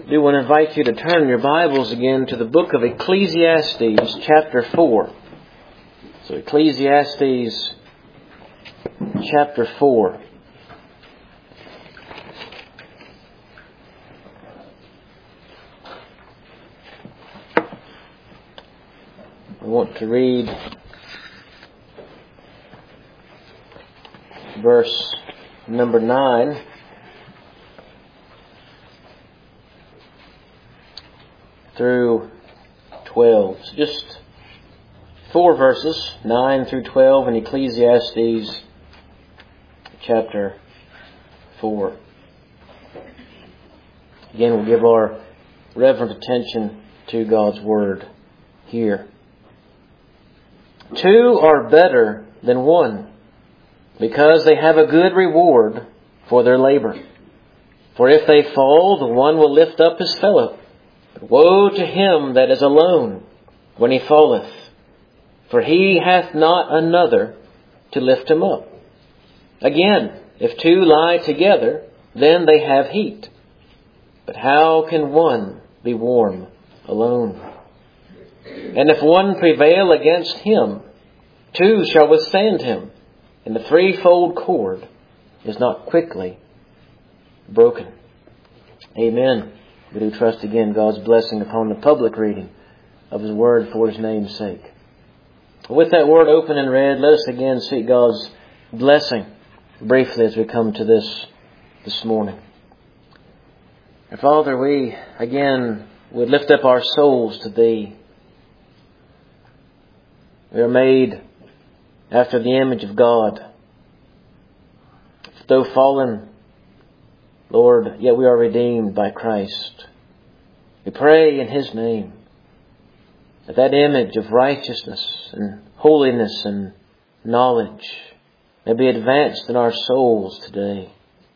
do want to invite you to turn your Bibles again to the book of Ecclesiastes, chapter 4. So Ecclesiastes, chapter 4. I want to read verse number 9 through 12. So just 4 verses, 9 through 12 in Ecclesiastes chapter 4. Again, we'll give our reverent attention to God's Word here. 2 are better than 1, because they have a good reward for their labor. For if they fall, the one will lift up his fellow. But woe to him that is alone when he falleth, for he hath not another to lift him up. Again, if 2 lie together, then they have heat. But how can one be warm alone? And if one prevail against him, 2 shall withstand him, and the threefold cord is not quickly broken. Amen. We do trust again God's blessing upon the public reading of His Word for His name's sake. With that Word open and read, let us again seek God's blessing briefly as we come to this morning. And Father, we again would lift up our souls to Thee. We are made after the image of God. Though fallen, Lord, yet we are redeemed by Christ. We pray in His name that that image of righteousness and holiness and knowledge may be advanced in our souls today.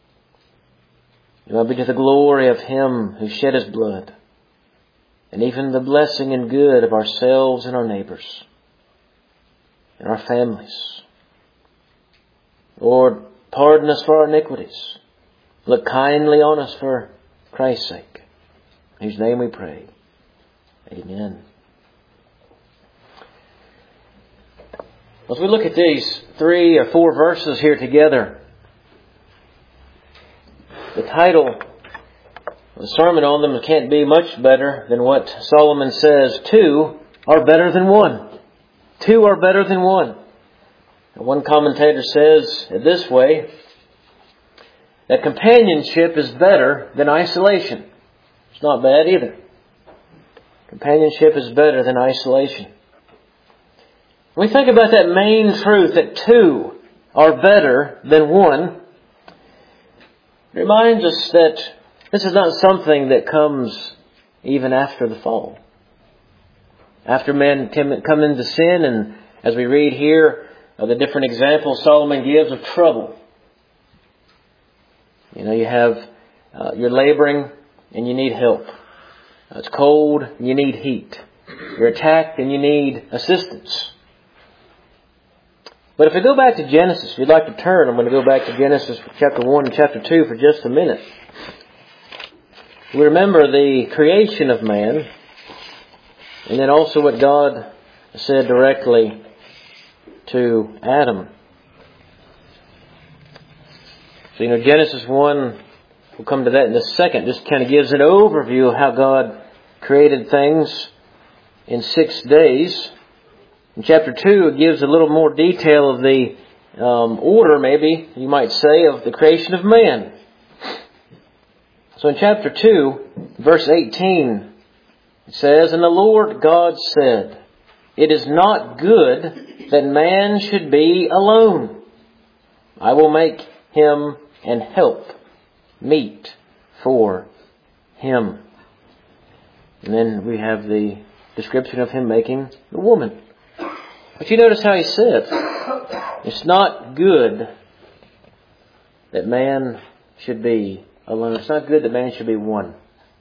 It may be to the glory of Him who shed His blood, and even the blessing and good of ourselves and our neighbors and our families. Lord, pardon us for our iniquities. Look kindly on us for Christ's sake. In His name we pray. Amen. As we look at these 3 or 4 verses here together, the title of the sermon on them can't be much better than what Solomon says: 2 are better than 1. 2 are better than 1. And one commentator says it this way, that companionship is better than isolation. It's not bad either. Companionship is better than isolation. When we think about that main truth that 2 are better than 1, it reminds us that this is not something that comes even after the fall. After men come into sin, and as we read here, the different examples Solomon gives of trouble. You have, you're laboring and you need help. It's cold and you need heat. You're attacked and you need assistance. But if we go back to Genesis, if you'd like to turn, I'm going to go back to Genesis chapter 1 and chapter 2 for just a minute. We remember the creation of man, and then also what God said directly to Adam. So, Genesis 1, we'll come to that in a second, just kind of gives an overview of how God created things in 6 days. In chapter 2, it gives a little more detail of the order, maybe you might say, of the creation of man. So in chapter 2, verse 18, it says, And the Lord God said, It is not good that man should be alone. I will make him and help meet for him. And then we have the description of him making the woman. But you notice how he said, it's not good that man should be alone. It's not good that man should be one.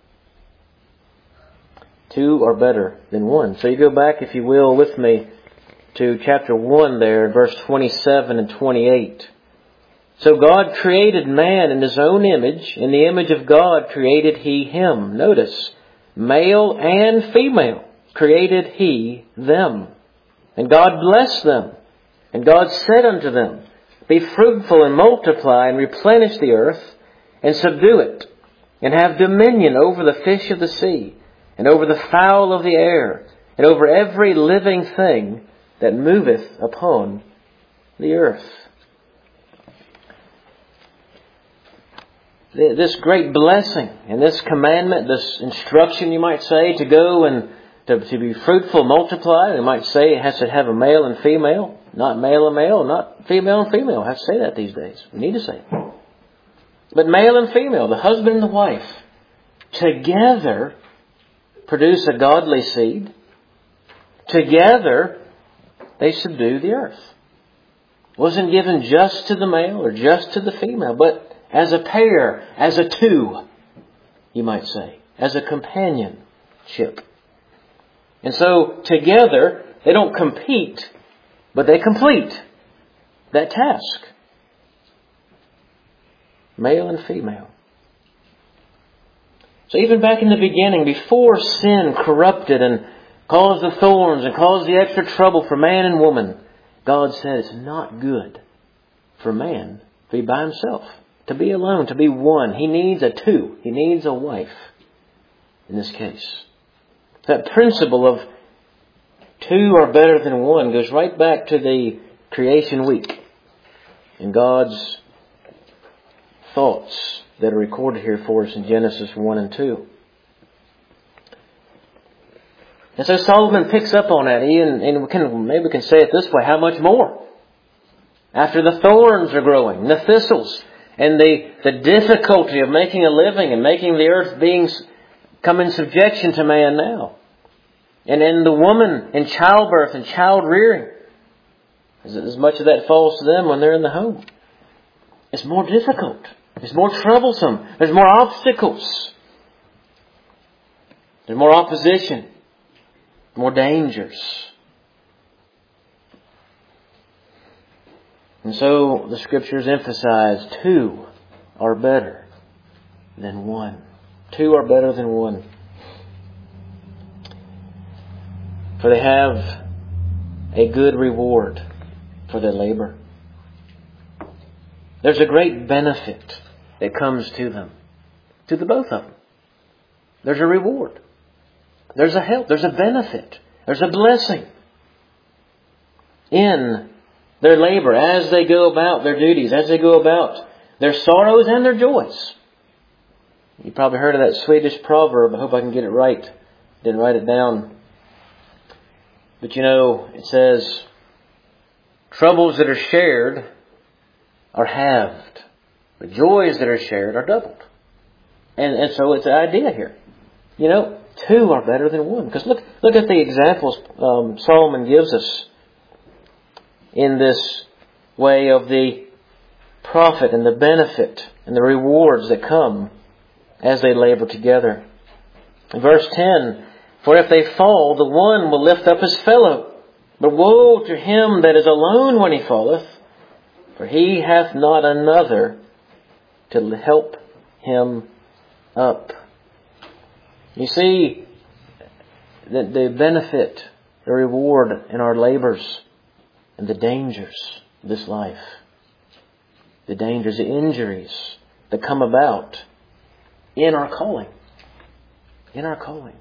2 are better than 1. So you go back, if you will, with me to chapter 1 there, verse 27 and 28. So God created man in His own image. In the image of God created He him. Notice, male and female created He them. And God blessed them. And God said unto them, Be fruitful and multiply and replenish the earth and subdue it, and have dominion over the fish of the sea, and over the fowl of the air, and over every living thing that moveth upon the earth. This great blessing and this commandment, this instruction, you might say, to go and to be fruitful, multiply. You might say it has to have a male and female, not male and male, not female and female. I have to say that these days. We need to say it. But male and female, the husband and the wife, together produce a godly seed. Together they subdue the earth. It wasn't given just to the male or just to the female, but as a pair, as a two, you might say, as a companionship. And so together, they don't compete, but they complete that task. Male and female. So even back in the beginning, before sin corrupted and caused the thorns and caused the extra trouble for man and woman, God said it's not good for man to be by himself, to be alone, to be one. He needs a two. He needs a wife in this case. That principle of two are better than one goes right back to the creation week and God's thoughts that are recorded here for us in Genesis 1 and 2. And so Solomon picks up on that. Maybe we can say it this way, how much more? After the thorns are growing, the thistles, and the difficulty of making a living and making the earth beings come in subjection to man now. And then the woman in childbirth and child rearing. As much of that falls to them when they're in the home. It's more difficult. It's more troublesome. There's more obstacles. There's more opposition. More dangers. And so the Scriptures emphasize two are better than one. Two are better than one. For they have a good reward for their labor. There's a great benefit that comes to them. To the both of them. There's a reward. There's a help. There's a benefit. There's a blessing in their labor as they go about their duties, as they go about their sorrows and their joys. You probably heard of that Swedish proverb. I hope I can get it right. Didn't write it down. But it says, troubles that are shared are halved. But joys that are shared are doubled. And so it's the idea here. Two are better than one. Because look at the examples Solomon gives us in this way of the profit and the benefit and the rewards that come as they labor together. In verse 10, For if they fall, the one will lift up his fellow. But woe to him that is alone when he falleth, for he hath not another to help him up. You see, the benefit, the reward in our labors and the dangers of this life. The dangers, the injuries that come about in our calling. In our calling.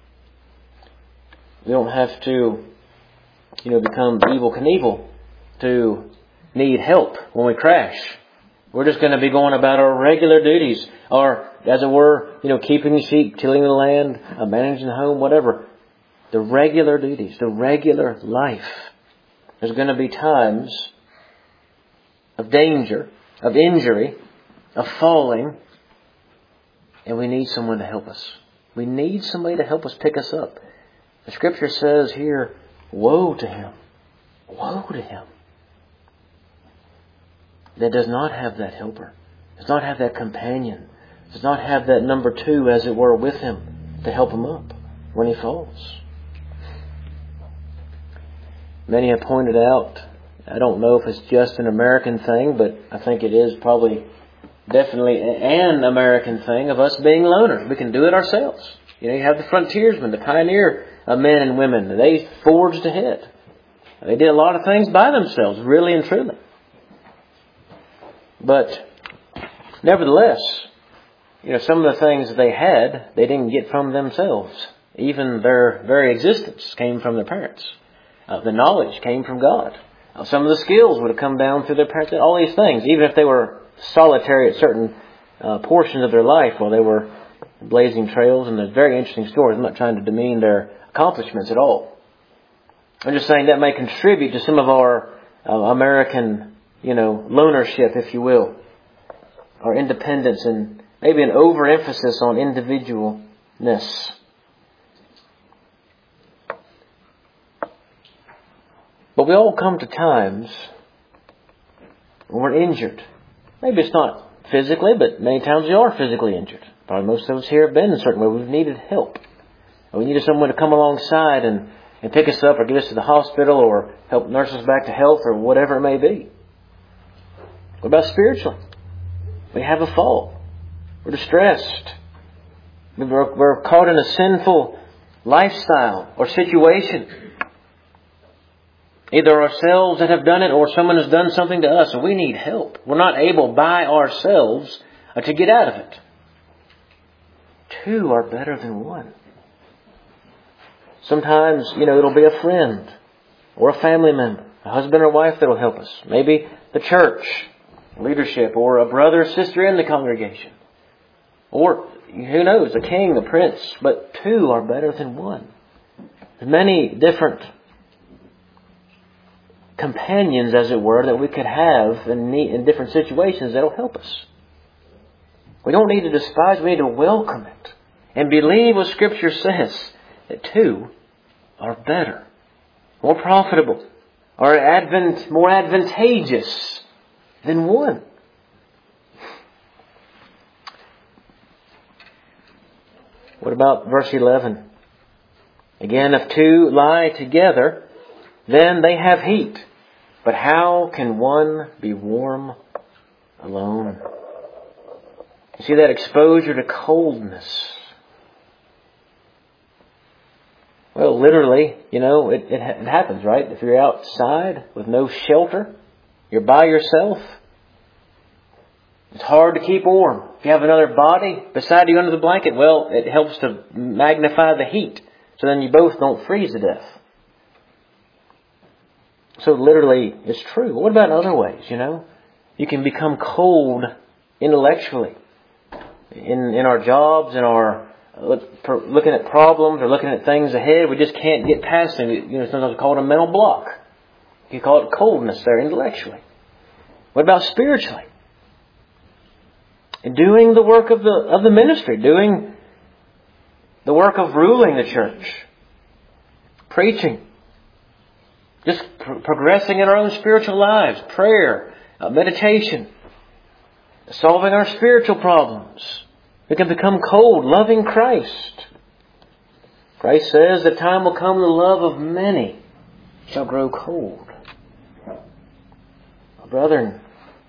We don't have to, become Evel Knievel to need help when we crash. We're just going to be going about our regular duties, or as it were, keeping the sheep, tilling the land, managing the home, whatever. The regular duties, the regular life. There's going to be times of danger, of injury, of falling, and we need someone to help us. We need somebody to help us pick us up. The Scripture says here, woe to him. Woe to him that does not have that helper, does not have that companion, does not have that number two, as it were, with him to help him up when he falls. Many have pointed out I don't know if it's just an American thing, but I think it is probably definitely an American thing of us being loners. We can do it ourselves. You have the frontiersmen, the pioneer men and women. They forged ahead. They did a lot of things by themselves, really and truly. But nevertheless, some of the things that they had, they didn't get from themselves. Even their very existence came from their parents. The knowledge came from God. Some of the skills would have come down through their parents. All these things, even if they were solitary at certain portions of their life while they were blazing trails. And there's very interesting stories. I'm not trying to demean their accomplishments at all. I'm just saying that may contribute to some of our American, lonership, if you will. Our independence and maybe an overemphasis on individualness. But we all come to times when we're injured. Maybe it's not physically, but many times we are physically injured. Probably most of us here have been in a certain way. We've needed help. We needed someone to come alongside and pick us up or get us to the hospital or help nurse us back to health or whatever it may be. What about spiritually? We have a fault. We're distressed. We're caught in a sinful lifestyle or situation. Either ourselves that have done it or someone has done something to us and we need help. We're not able by ourselves to get out of it. Two are better than one. Sometimes, it'll be a friend or a family member, a husband or wife that will help us. Maybe the church, leadership, or a brother or sister in the congregation. Or, who knows, a king, a prince. But two are better than one. There's many different companions, as it were, that we could have in different situations that will help us. We don't need to despise, we need to welcome it. And believe what Scripture says, that two are better, more profitable, or more advantageous than one. What about verse 11? Again, if two lie together, then they have heat. But how can one be warm alone? You see that exposure to coldness. Well, literally, it happens, right? If you're outside with no shelter, you're by yourself, it's hard to keep warm. If you have another body beside you under the blanket, well, it helps to magnify the heat. So then you both don't freeze to death. So literally, it's true. What about in other ways, You can become cold intellectually. In our jobs, in our looking at problems or looking at things ahead, we just can't get past them. Sometimes we call it a mental block. You call it coldness there intellectually. What about spiritually? Doing the work of the ministry, doing the work of ruling the church, preaching, just progressing in our own spiritual lives, prayer, meditation, solving our spiritual problems. We can become cold, loving Christ. Christ says the time will come the love of many shall grow cold. Brethren,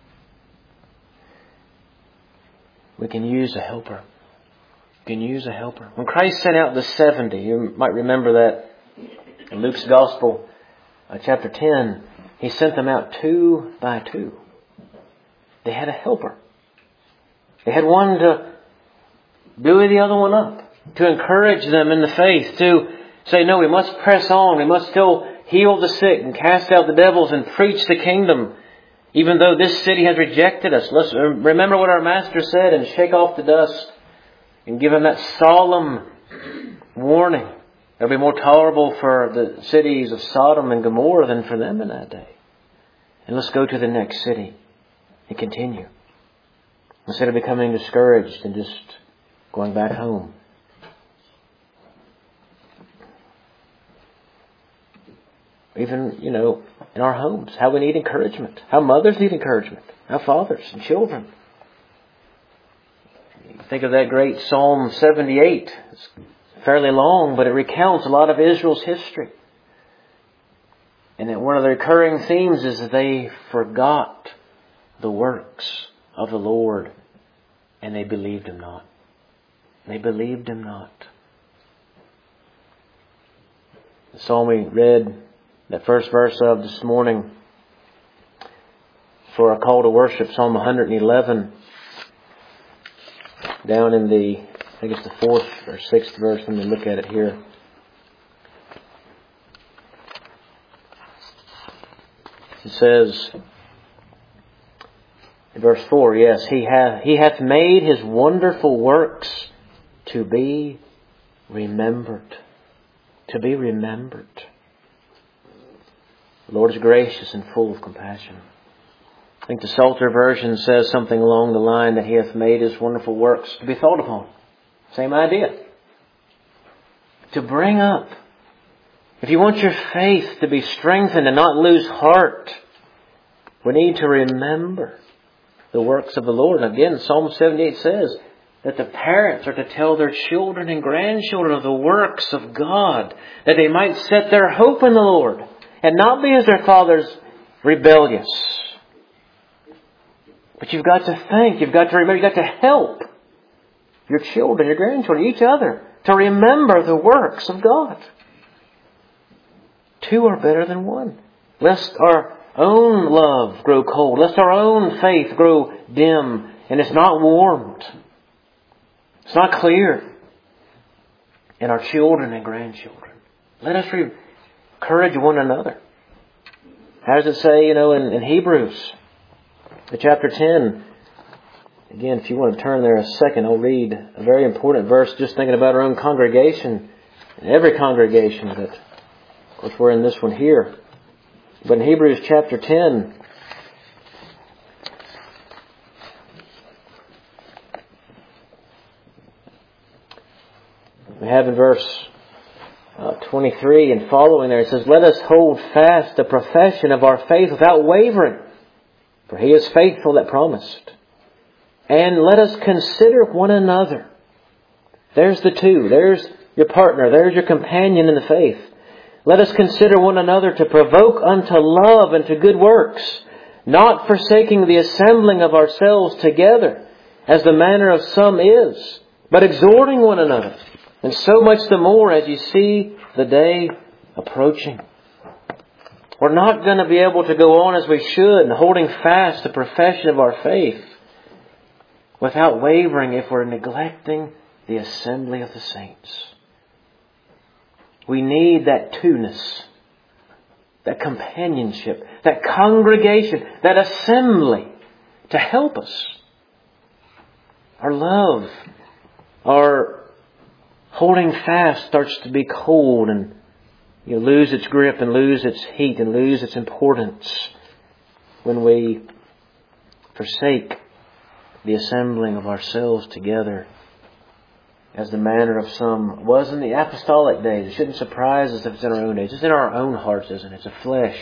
we can use a helper. We can use a helper. When Christ sent out the 70, you might remember that in Luke's Gospel, chapter 10, He sent them out 2 by 2. They had a helper. They had one to buoy the other one up, to encourage them in the faith, to say, no, we must press on. We must still heal the sick and cast out the devils and preach the kingdom. Even though this city has rejected us, let's remember what our Master said and shake off the dust and give them that solemn warning. It'll be more tolerable for the cities of Sodom and Gomorrah than for them in that day. And let's go to the next city and continue. Instead of becoming discouraged and just going back home. Even, in our homes, how we need encouragement. How mothers need encouragement. How fathers and children. Think of that great Psalm 78. It's fairly long, but it recounts a lot of Israel's history. And that one of the recurring themes is that they forgot the works of the Lord, and they believed Him not. They believed Him not. The psalm we read, that first verse of this morning, for a call to worship, Psalm 111, down in the, I think it's the 4th or 6th verse. Let me look at it here. It says, in verse 4, yes, He hath made His wonderful works to be remembered. To be remembered. The Lord is gracious and full of compassion. I think the Psalter version says something along the line that He hath made His wonderful works to be thought upon. Same idea. To bring up. If you want your faith to be strengthened and not lose heart, we need to remember the works of the Lord. And again, Psalm 78 says that the parents are to tell their children and grandchildren of the works of God, that they might set their hope in the Lord and not be as their fathers, rebellious. But you've got to think, you've got to remember, you've got to help your children, your grandchildren, each other, to remember the works of God. Two are better than one. Lest our own love grow cold, lest our own faith grow dim, and it's not warmed. It's not clear in our children and grandchildren. Let us encourage one another. How does it say, in Hebrews, the chapter 10? Again, if you want to turn there a second, I'll read a very important verse, just thinking about our own congregation, and every congregation that, of course, we're in this one here. But in Hebrews chapter 10, we have in verse 23 and following there, it says, "Let us hold fast the profession of our faith without wavering, for He is faithful that promised. And let us consider one another." There's the two. There's your partner. There's your companion in the faith. "Let us consider one another to provoke unto love and to good works, not forsaking the assembling of ourselves together, as the manner of some is, but exhorting one another, and so much the more as you see the day approaching." We're not going to be able to go on as we should, and holding fast the profession of our faith without wavering if we're neglecting the assembly of the saints. We need that two-ness, that companionship, that congregation, that assembly to help us. Our love, our holding fast starts to be cold and lose its grip and lose its heat and lose its importance when we forsake the assembling of ourselves together, as the manner of some was in the apostolic days. It shouldn't surprise us if it's in our own days. It's in our own hearts, isn't it? It's a flesh.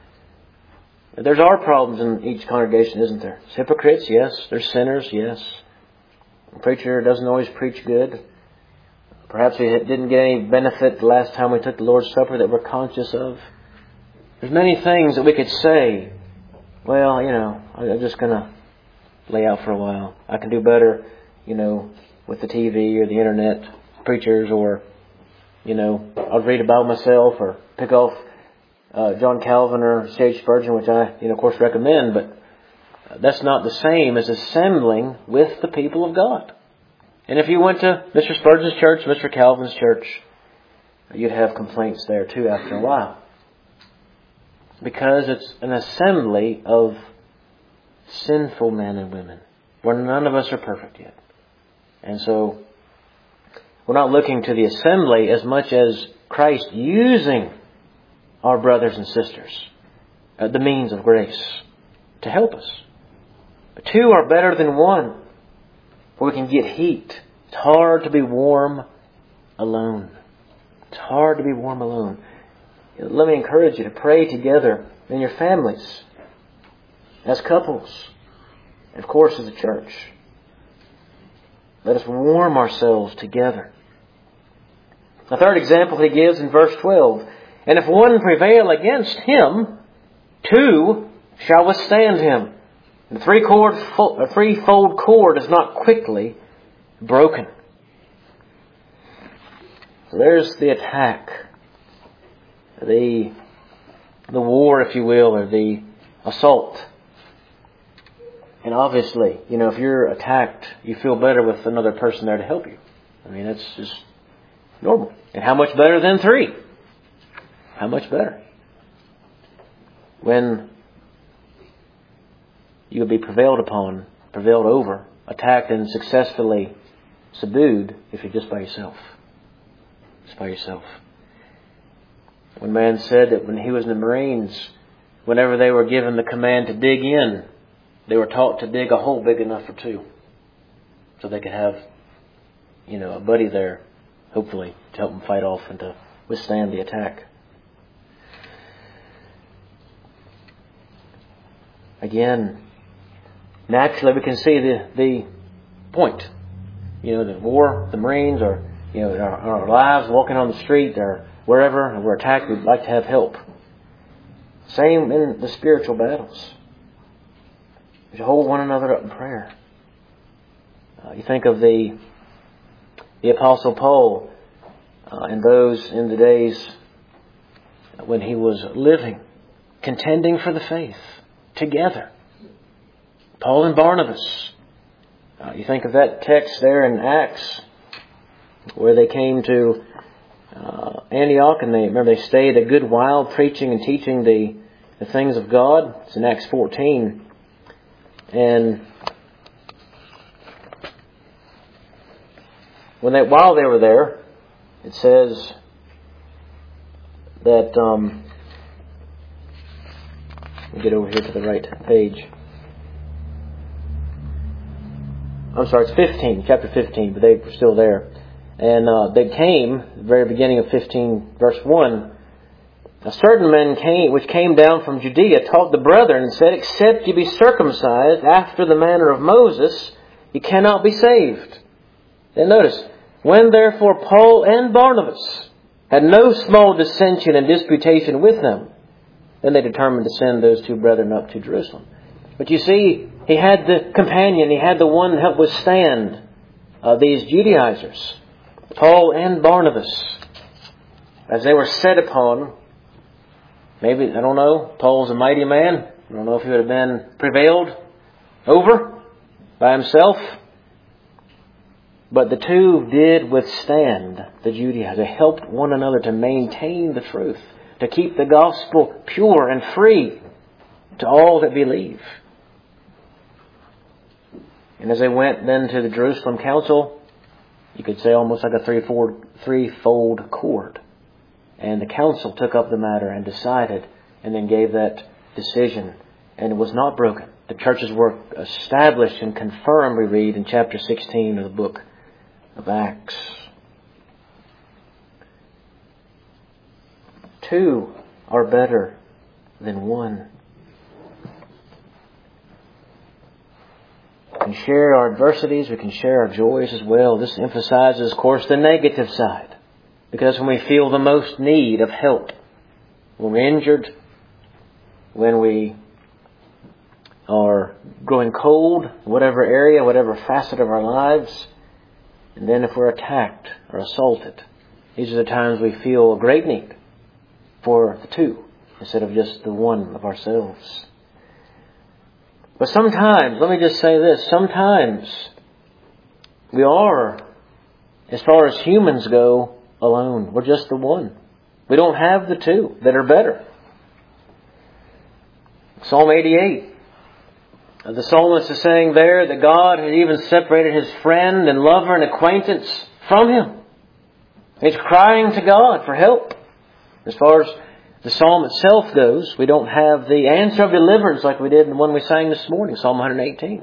There's our problems in each congregation, isn't there? There's hypocrites, yes. There's sinners, yes. The preacher doesn't always preach good. Perhaps we didn't get any benefit the last time we took the Lord's Supper that we're conscious of. There's many things that we could say. Well, I'm just going to lay out for a while. I can do better, with the TV or the internet preachers, or, I'll read about myself or pick off John Calvin or C.H. Spurgeon, which I, of course, recommend. But that's not the same as assembling with the people of God. And if you went to Mr. Spurgeon's church, Mr. Calvin's church, you'd have complaints there too after a while. Because it's an assembly of sinful men and women, where none of us are perfect yet. And so, we're not looking to the assembly as much as Christ using our brothers and sisters, the means of grace, to help us. But two are better than one, where we can get heat. It's hard to be warm alone. It's hard to be warm alone. Let me encourage you to pray together in your families, as couples, and of course as a church. Let us warm ourselves together. The third example he gives in verse 12. And if one prevail against him, two shall withstand him. The threefold cord is not quickly broken. So there's the attack, the war, if you will, or the assault. And obviously, if you're attacked, you feel better with another person there to help you. I mean, that's just normal. And how much better than three? How much better? When you would be prevailed upon, prevailed over, attacked and successfully subdued if you're just by yourself. Just by yourself. One man said that when he was in the Marines, whenever they were given the command to dig in, they were taught to dig a hole big enough for two. So they could have, a buddy there, hopefully, to help them fight off and to withstand the attack. Again, naturally we can see the point. The war, the Marines, or our lives, walking on the street, or wherever, and we're attacked, we'd like to have help. Same in the spiritual battles. We should hold one another up in prayer. You think of the Apostle Paul and those in the days when he was living, contending for the faith together. Paul and Barnabas. You think of that text there in Acts where they came to Antioch, and they stayed a good while preaching and teaching the things of God. It's in Acts 14. And while they were there, it says that let me get over here to the right page. I'm sorry, it's 15, chapter 15, but they were still there. And they came, the very beginning of 15, verse 1, a certain man which came down from Judea, taught the brethren, and said, except ye be circumcised after the manner of Moses, ye cannot be saved. Then notice, when therefore Paul and Barnabas had no small dissension and disputation with them, then they determined to send those two brethren up to Jerusalem. But you see, he had the companion, he had the one to help withstand these Judaizers, Paul and Barnabas, as they were set upon. Maybe, I don't know, Paul's a mighty man. I don't know if he would have been prevailed over by himself. But the two did withstand the Judaizers. They helped one another to maintain the truth, to keep the gospel pure and free to all that believe. And as they went then to the Jerusalem council, you could say almost like a threefold cord. And the council took up the matter and decided, and then gave that decision. And it was not broken. The churches were established and confirmed, we read in chapter 16 of the book of Acts. Two are better than one. We can share our adversities, we can share our joys as well. This emphasizes, of course, the negative side. Because when we feel the most need of help, when we're injured, when we are growing cold, whatever area, whatever facet of our lives, and then if we're attacked or assaulted, these are the times we feel a great need for the two instead of just the one of ourselves. But sometimes, let me just say this, sometimes we are, as far as humans go, alone. We're just the one. We don't have the two that are better. Psalm 88. The psalmist is saying there that God had even separated his friend and lover and acquaintance from him. He's crying to God for help. As far as the psalm itself goes, we don't have the answer of deliverance like we did in the one we sang this morning, Psalm 118.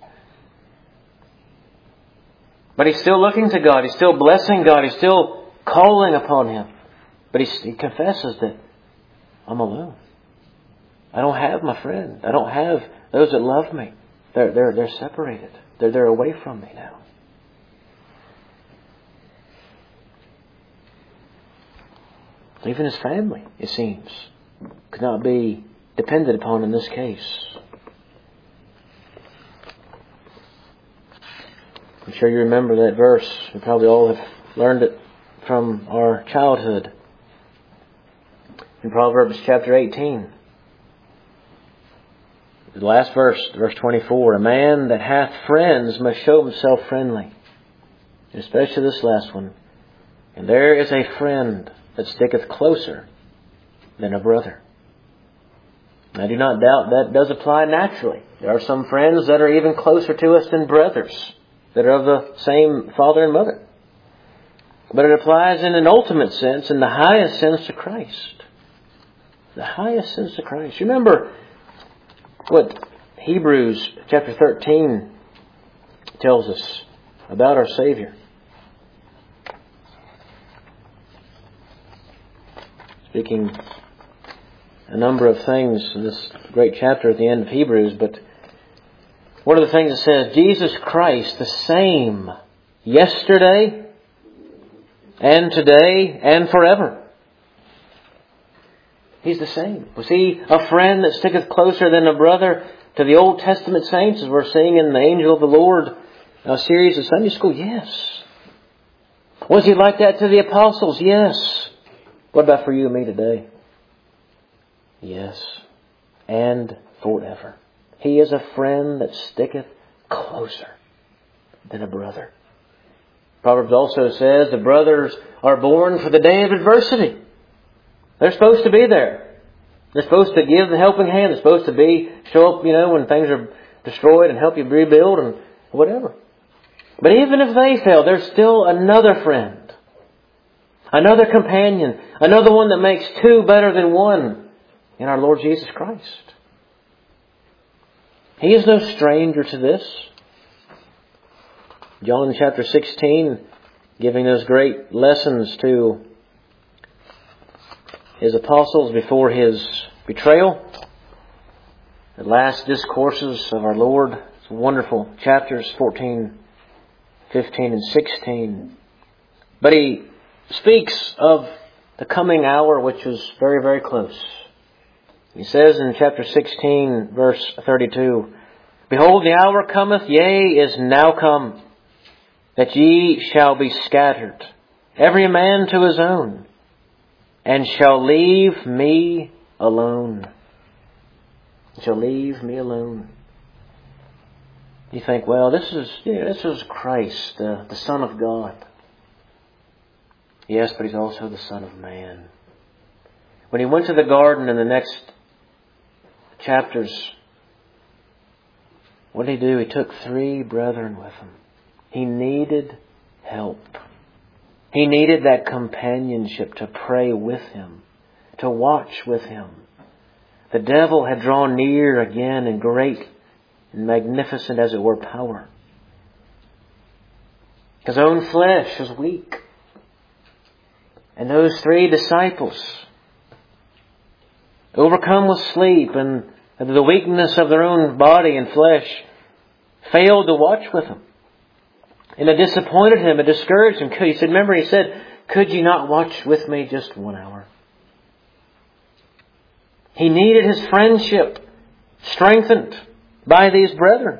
But he's still looking to God. He's still blessing God. He's still calling upon Him. But he confesses that I'm alone. I don't have my friend. I don't have those that love me. They're separated. They're away from me now. Even his family, it seems, could not be depended upon in this case. I'm sure you remember that verse. We probably all have learned it from our childhood. In Proverbs chapter 18. The last verse, verse 24. A man that hath friends must show himself friendly. Especially this last one. And there is a friend that sticketh closer than a brother. I do not doubt that does apply naturally. There are some friends that are even closer to us than brothers, that are of the same father and mother. But it applies in an ultimate sense, in the highest sense, to Christ. The highest sense to Christ. Remember what Hebrews chapter 13 tells us about our Savior. Speaking a number of things in this great chapter at the end of Hebrews, but one of the things it says, Jesus Christ, the same yesterday and today and forever. He's the same. Was He a friend that sticketh closer than a brother to the Old Testament saints, as we're seeing in the Angel of the Lord series of Sunday school? Yes. Was He like that to the apostles? Yes. What about for you and me today? Yes. And forever. He is a friend that sticketh closer than a brother. Proverbs also says the brothers are born for the day of adversity. They're supposed to be there. They're supposed to give the helping hand. They're supposed to show up, when things are destroyed and help you rebuild and whatever. But even if they fail, there's still another friend. Another companion. Another one that makes two better than one in our Lord Jesus Christ. He is no stranger to this. John chapter 16, giving those great lessons to His apostles before His betrayal. The last discourses of our Lord. It's wonderful chapters 14, 15 and 16. But He speaks of the coming hour which is very, very close. He says in chapter 16, verse 32, Behold, the hour cometh, yea, is now come, that ye shall be scattered, every man to his own, and shall leave me alone. Shall leave me alone. You think, well, this is Christ, the Son of God. Yes, but He's also the Son of Man. When He went to the garden in the next chapters, what did He do? He took 3 brethren with Him. He needed help. He needed that companionship to pray with Him, to watch with Him. The devil had drawn near again in great and magnificent, as it were, power. His own flesh was weak. And those 3 disciples, overcome with sleep and the weakness of their own body and flesh, failed to watch with Him. And it disappointed Him, it discouraged Him. He said, could you not watch with me just 1 hour? He needed His friendship strengthened by these brethren.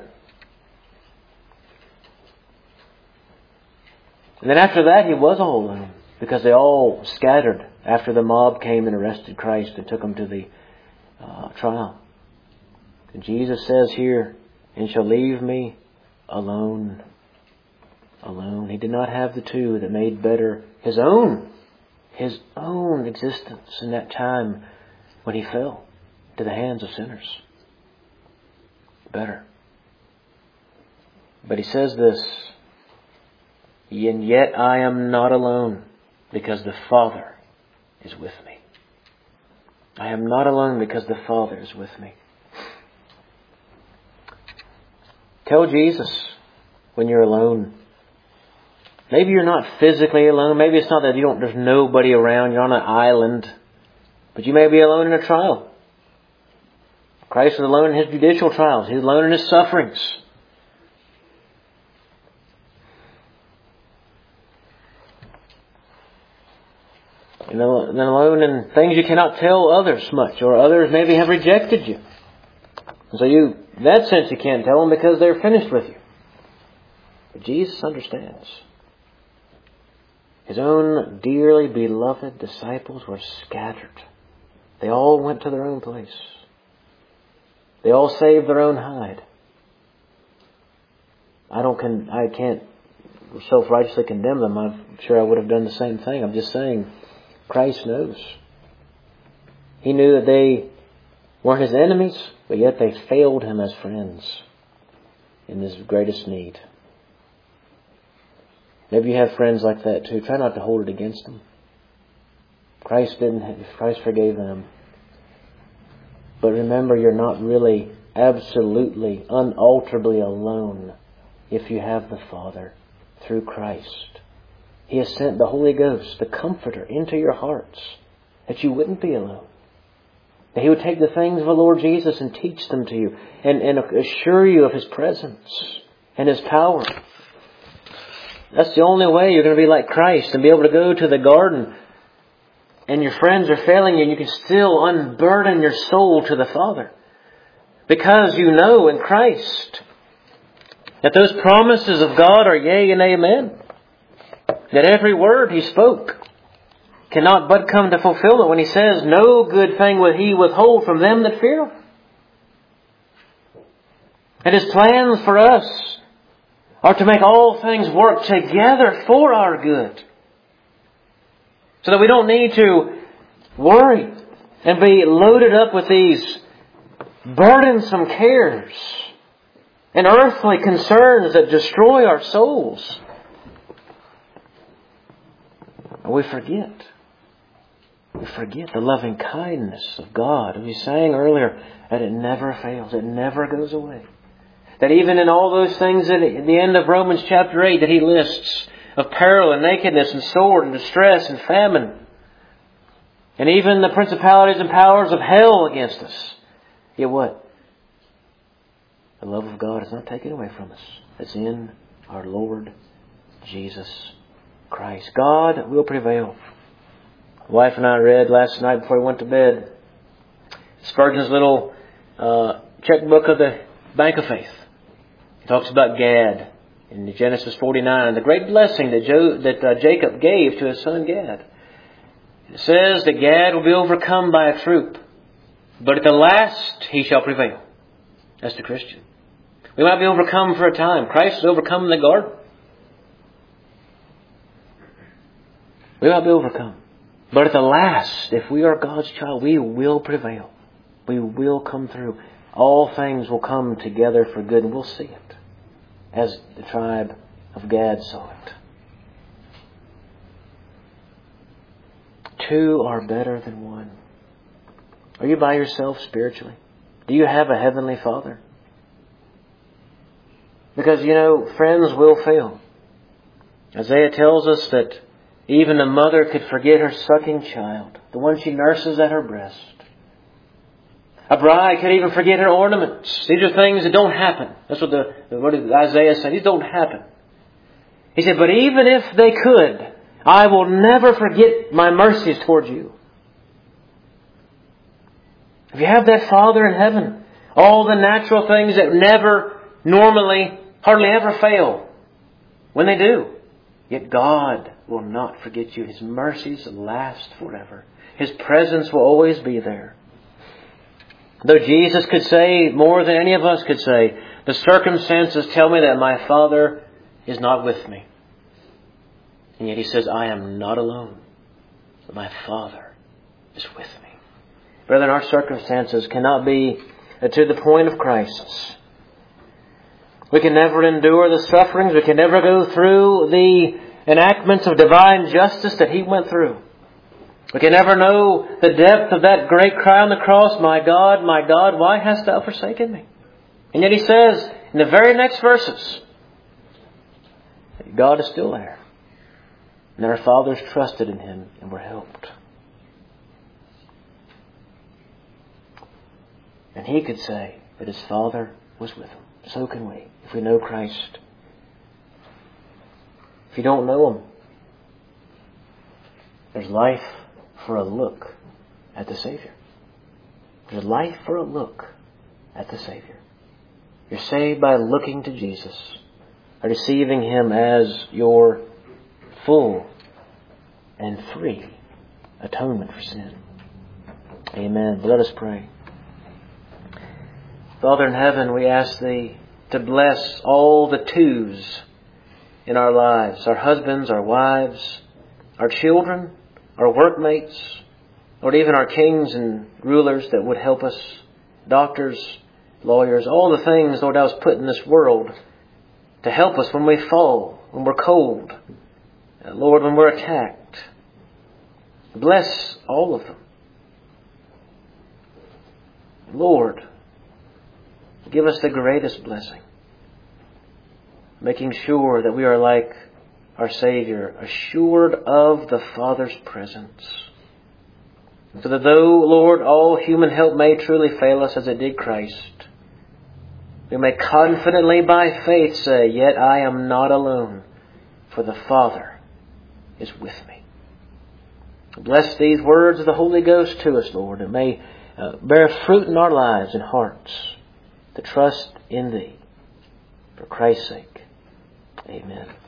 And then after that, He was all alone, because they all scattered after the mob came and arrested Christ and took Him to the trial. And Jesus says here, and shall leave me alone. Alone. He did not have the 2 that made better His own existence in that time when He fell to the hands of sinners. Better. But He says this, and yet I am not alone, because the Father is with me. I am not alone because the Father is with me. Tell Jesus when you're alone. Maybe you're not physically alone. Maybe it's not that there's nobody around. You're on an island. But you may be alone in a trial. Christ was alone in His judicial trials. He was alone in His sufferings. And alone in things you cannot tell others much, or others maybe have rejected you. So in that sense you can't tell them because they're finished with you. But Jesus understands. His own dearly beloved disciples were scattered. They all went to their own place. They all saved their own hide. I can't self-righteously condemn them. I'm sure I would have done the same thing. I'm just saying, Christ knows. He knew that they weren't His enemies, but yet they failed Him as friends in His greatest need. Maybe you have friends like that too. Try not to hold it against them. Christ forgave them. But remember, you're not really absolutely, unalterably alone if you have the Father through Christ. He has sent the Holy Ghost, the Comforter, into your hearts that you wouldn't be alone. That He would take the things of the Lord Jesus and teach them to you and assure you of His presence and His power. That's the only way you're going to be like Christ and be able to go to the garden and your friends are failing you and you can still unburden your soul to the Father. Because you know in Christ that those promises of God are yea and amen. That every word He spoke cannot but come to fulfillment when He says, no good thing will He withhold from them that fear Him. And His plans for us are to make all things work together for our good. So that we don't need to worry and be loaded up with these burdensome cares and earthly concerns that destroy our souls. And we forget the loving kindness of God. As we sang earlier, that it never fails. It never goes away. That even in all those things at the end of Romans chapter 8 that He lists of peril and nakedness and sword and distress and famine, and even the principalities and powers of hell against us, yet what? The love of God is not taken away from us. It's in our Lord Jesus Christ. God will prevail. My wife and I read last night before we went to bed Spurgeon's little checkbook of the Bank of Faith. He talks about Gad in Genesis 49 and the great blessing that Jacob gave to his son Gad. It says that Gad will be overcome by a troop, but at the last he shall prevail. That's the Christian. We might be overcome for a time. Christ was overcome in the garden. We might be overcome. But at the last, if we are God's child, we will prevail. We will come through. All things will come together for good. And we'll see it as the tribe of Gad saw it. Two are better than one. Are you by yourself spiritually? Do you have a heavenly Father? Because, friends will fail. Isaiah tells us that even a mother could forget her sucking child, the one she nurses at her breast. A bride could even forget her ornaments. These are things that don't happen. That's what Isaiah said. These don't happen. He said, but even if they could, I will never forget my mercies towards you. If you have that Father in heaven, all the natural things that never normally, hardly ever fail, when they do, yet God will not forget you. His mercies last forever. His presence will always be there. Though Jesus could say more than any of us could say, the circumstances tell me that my Father is not with me. And yet He says, I am not alone, but my Father is with me. Brethren, our circumstances cannot be to the point of Christ's. We can never endure the sufferings. We can never go through the enactments of divine justice that He went through. We can never know the depth of that great cry on the cross, my God, why hast thou forsaken me? And yet He says in the very next verses, that God is still there. And our fathers trusted in Him and were helped. And he could say that his Father was with him. So can we, if we know Christ. If you don't know Him, there's life for a look at the Savior. There's life for a look at the Savior. You're saved by looking to Jesus, receiving Him as your full and free atonement for sin. Amen. Let us pray. Father in heaven, we ask Thee to bless all the twos in our lives, our husbands, our wives, our children, our workmates, Lord, even our kings and rulers that would help us, doctors, lawyers, all the things, Lord, Thou hast put in this world to help us when we fall, when we're cold, Lord, when we're attacked. Bless all of them. Lord, give us the greatest blessing, making sure that we are like our Savior, assured of the Father's presence. So that though, Lord, all human help may truly fail us as it did Christ, we may confidently by faith say, "Yet I am not alone, for the Father is with me." Bless these words of the Holy Ghost to us, Lord, and may bear fruit in our lives and hearts to trust in Thee. For Christ's sake, amen.